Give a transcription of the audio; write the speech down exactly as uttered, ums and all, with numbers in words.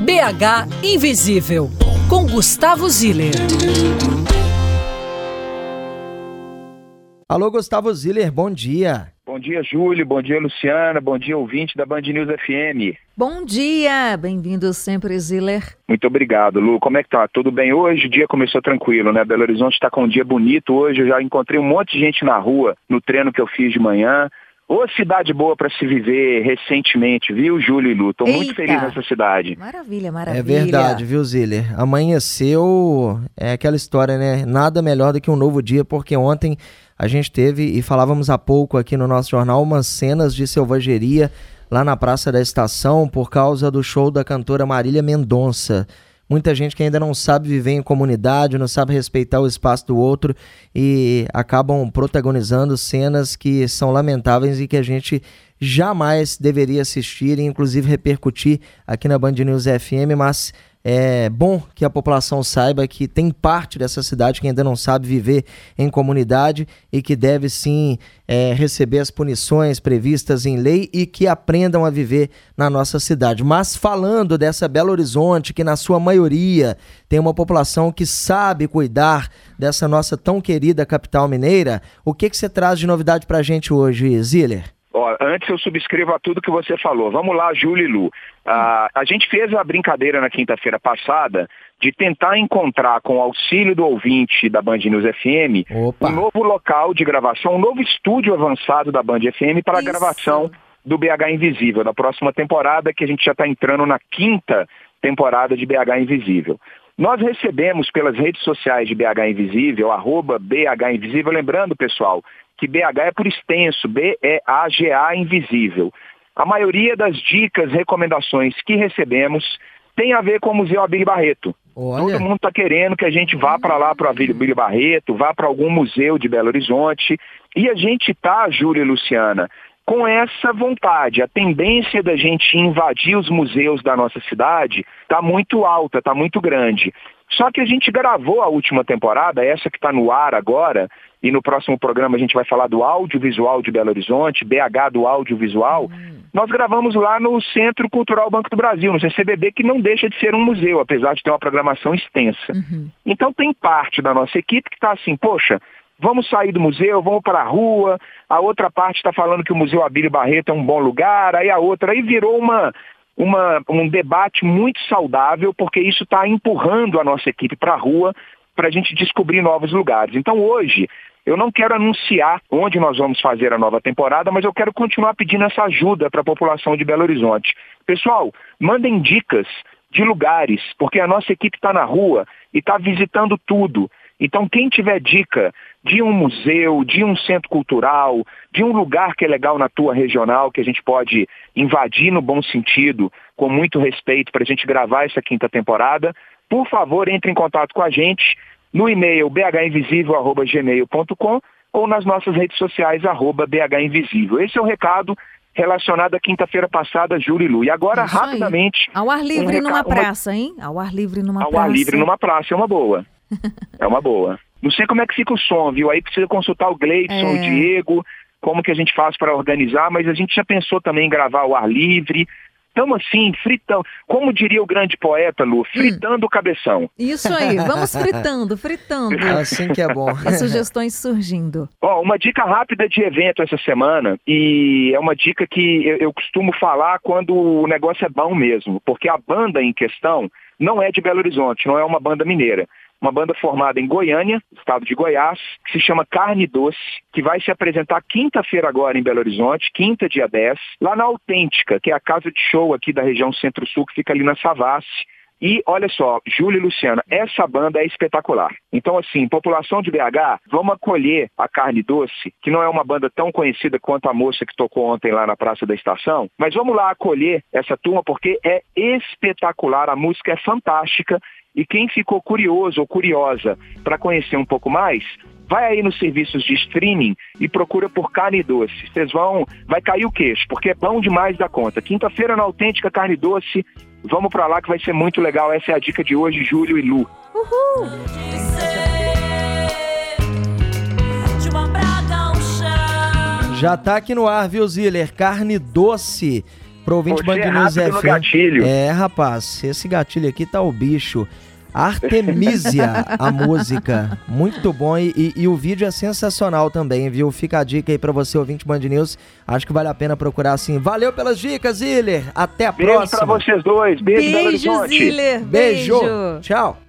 B H Invisível, com Gustavo Ziller. Alô, Gustavo Ziller, bom dia. Bom dia, Júlio, bom dia, Luciana, bom dia, ouvinte da Band News F M. Bom dia, bem-vindo sempre, Ziller. Muito obrigado, Lu. Como é que tá? Tudo bem hoje? O dia começou tranquilo, né? Belo Horizonte está com um dia bonito hoje, eu já encontrei um monte de gente na rua, no treino que eu fiz de manhã. Ô, cidade boa para se viver recentemente, viu, Júlio e Lu? Estou muito feliz nessa cidade. Maravilha, maravilha. É verdade, viu, Ziller? Amanheceu, é aquela história, né? Nada melhor do que um novo dia, porque ontem a gente teve, e falávamos há pouco aqui no nosso jornal, umas cenas de selvageria lá na Praça da Estação por causa do show da cantora Marília Mendonça. Muita gente que ainda não sabe viver em comunidade, não sabe respeitar o espaço do outro e acabam protagonizando cenas que são lamentáveis e que a gente jamais deveria assistir e inclusive repercutir aqui na Band News F M, mas é bom que a população saiba que tem parte dessa cidade que ainda não sabe viver em comunidade e que deve sim é, receber as punições previstas em lei e que aprendam a viver na nossa cidade. Mas falando dessa Belo Horizonte, que na sua maioria tem uma população que sabe cuidar dessa nossa tão querida capital mineira, o que que você traz de novidade pra gente hoje, Ziller? Ó, antes eu subscrevo a tudo que você falou. Vamos lá, Júlio e Lu. Ah, a gente fez a brincadeira na quinta-feira passada de tentar encontrar, com o auxílio do ouvinte da Band News F M, Opa. um novo local de gravação, um novo estúdio avançado da Band F M para a gravação do B H Invisível, da próxima temporada, que a gente já está entrando na quinta temporada de B H Invisível. Nós recebemos pelas redes sociais de B H Invisível, arroba B H Invisível, lembrando, pessoal, que B H é por extenso, B E A G A Invisível. A maioria das dicas, recomendações que recebemos tem a ver com o Museu Abílio Barreto. Olha. Todo mundo está querendo que a gente vá para lá, para o Abílio Barreto, vá para algum museu de Belo Horizonte. E a gente está, Júlia e Luciana, com essa vontade. A tendência da gente invadir os museus da nossa cidade está muito alta, está muito grande. Só que a gente gravou a última temporada, essa que está no ar agora, e no próximo programa a gente vai falar do audiovisual de Belo Horizonte, B H do audiovisual. Hum. Nós gravamos lá no Centro Cultural Banco do Brasil, no C C B B, que não deixa de ser um museu, apesar de ter uma programação extensa. Uhum. Então tem parte da nossa equipe que está assim, poxa, vamos sair do museu, vamos para a rua, a outra parte está falando que o Museu Abílio Barreto é um bom lugar, aí a outra, aí virou uma... Uma, um debate muito saudável, porque isso está empurrando a nossa equipe para a rua para a gente descobrir novos lugares. Então hoje, eu não quero anunciar onde nós vamos fazer a nova temporada, mas eu quero continuar pedindo essa ajuda para a população de Belo Horizonte. Pessoal, mandem dicas de lugares, porque a nossa equipe está na rua e está visitando tudo. Então quem tiver dica de um museu, de um centro cultural, de um lugar que é legal na tua regional, que a gente pode invadir no bom sentido, com muito respeito, para a gente gravar essa quinta temporada, por favor, entre em contato com a gente no e-mail b h invisível arroba gmail ponto com ou nas nossas redes sociais, arroba B H Invisível. Esse é o recado relacionado à quinta-feira passada, Júlio e Lu. E agora, Isso rapidamente... Aí. Ao ar livre um numa reca... praça, uma... hein? Ao ar livre numa Ao praça. Ao ar livre numa praça, é uma boa. É uma boa. Não sei como é que fica o som, viu? Aí precisa consultar o Gleidson, é. o Diego, como que a gente faz para organizar, mas a gente já pensou também em gravar ao ar livre. Estamos assim, fritando, como diria o grande poeta, Lu, fritando hum. o cabeção. Isso aí, vamos fritando, fritando. Assim que é bom. As sugestões surgindo. Ó, uma dica rápida de evento essa semana, e é uma dica que eu, eu costumo falar quando o negócio é bom mesmo, porque a banda em questão não é de Belo Horizonte, não é uma banda mineira. Uma banda formada em Goiânia, estado de Goiás, que se chama Carne Doce, que vai se apresentar quinta-feira agora em Belo Horizonte, quinta, dia dez, lá na Autêntica, que é a casa de show aqui da região Centro-Sul, que fica ali na Savassi. E, olha só, Júlio e Luciana, essa banda é espetacular. Então, assim, população de B H, vamos acolher a Carne Doce, que não é uma banda tão conhecida quanto a moça que tocou ontem lá na Praça da Estação, mas vamos lá acolher essa turma, porque é espetacular, a música é fantástica. E quem ficou curioso ou curiosa para conhecer um pouco mais, vai aí nos serviços de streaming e procura por Carne Doce. Vocês vão, vai cair o queixo, porque é bom demais da conta. Quinta-feira na Autêntica Carne Doce, vamos para lá que vai ser muito legal. Essa é a dica de hoje, Júlio e Lu. Uhul! Já tá aqui no ar, viu, Ziller? Carne Doce. pro ouvinte Você Band é News rápido no F M. gatilho. É, rapaz, esse gatilho aqui tá o bicho. Artemisia, a música. Muito bom e, e, e o vídeo é sensacional também, viu? Fica a dica aí pra você, ouvinte Band News. Acho que vale a pena procurar sim. Valeu pelas dicas, Ziller. Até a Beijo próxima. pra vocês dois. Beijo, Belo Beijo, Horizonte. Ziller. Beijo. Beijo. Tchau.